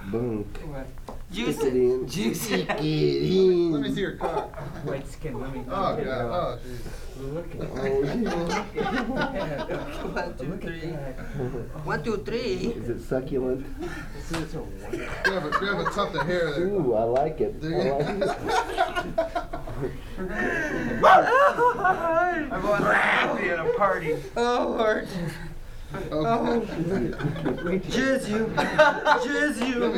Boom. Juice Stick it it. in. Juice Stick it. it in. Let me see your cock. White skin, let me. Oh, God. Oh, jeez. Look at Oh, One, two, Look at three. that. 1, 2, 3. is it succulent? This is a wonderful. You have a tuft of hair there. Ooh, I like it. Do I you? like it. I'm going happy at a party. Oh, Lord. Oh, Jizz you. Jizz you.